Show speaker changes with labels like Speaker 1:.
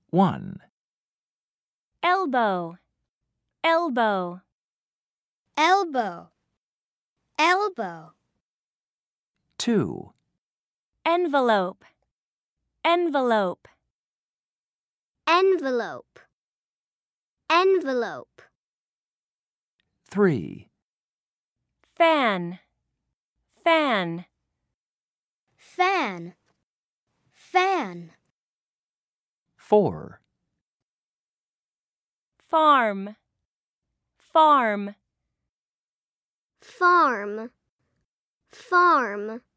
Speaker 1: 1,
Speaker 2: elbow, elbow,
Speaker 3: elbow, elbow,
Speaker 1: 2,
Speaker 2: envelope, envelope,
Speaker 3: envelope, envelope,
Speaker 1: 3,
Speaker 2: fan, fan,
Speaker 3: fan, fan,
Speaker 1: 4,
Speaker 2: farm, farm,
Speaker 3: farm, farm,